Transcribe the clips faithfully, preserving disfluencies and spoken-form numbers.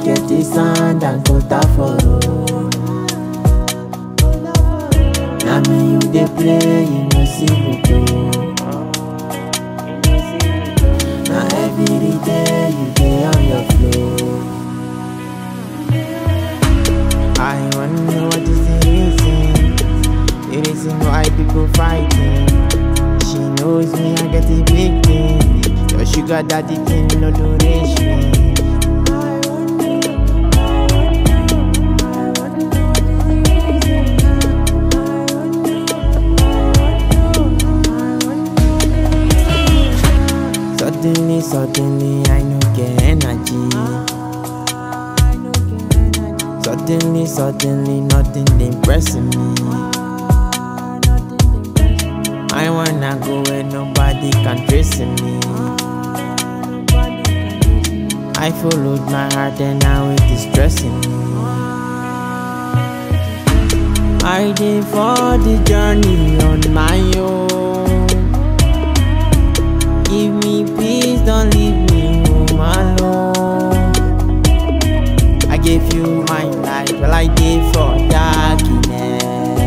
get the sand and quota for road. Now me you dey play, you no see me go. Now every day you dey on your flow. I wanna know what is the reason, the reason why people fighting. She knows me, I get the big thing. Your sugar daddy thing, no donation. Suddenly, suddenly, I no get energy. Suddenly, suddenly, nothing impressing me. I wanna go where nobody can trace me. I followed my heart and now it is stressing me. I did for the journey on my own. Give me peace, don't leave me home alone. I gave you my life, well I gave for darkness.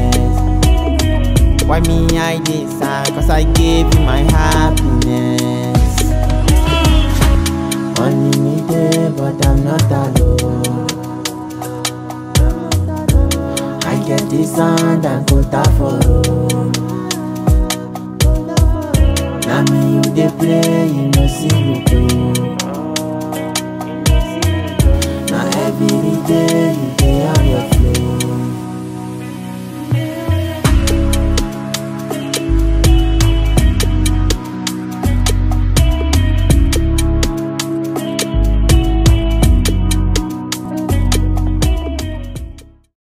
Why me I did sad, cause I gave you my happiness. Money me there, but I'm not alone. I get the sand and quota for road. Now me you dey play, you no see me